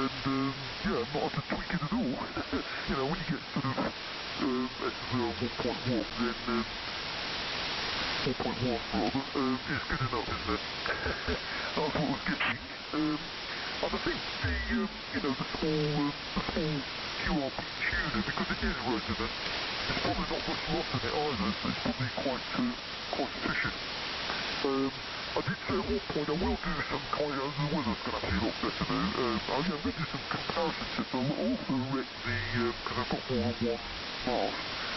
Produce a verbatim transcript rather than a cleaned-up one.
and um, yeah, I'm not had to tweak it at all. You know, when you get sort of um, at uh, one point one, then um, four point one rather, um, is good enough, isn't it? That's what I was getting. Um, and I think the, um, you know, the small, um, the small Q R P tuner, because it is resonant, it's probably not much loss in it either, so it's probably quite, uh, quite efficient. Um, I did say at one point I will do some kind of, the weather's going to be a lot better now, um, oh yeah, I'm going to do some comparison tests. I'll also rec the, because um, I've got more than one mask,